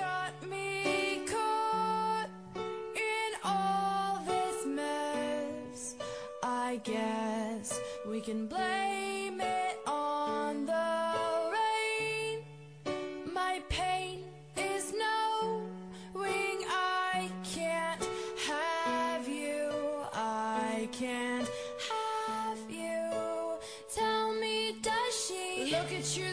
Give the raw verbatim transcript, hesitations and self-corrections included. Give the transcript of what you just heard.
got me caught in all this mess. I guess we can blame it on the rain. My pain is knowing I can't have you. I can't have you. Tell me, does she look at you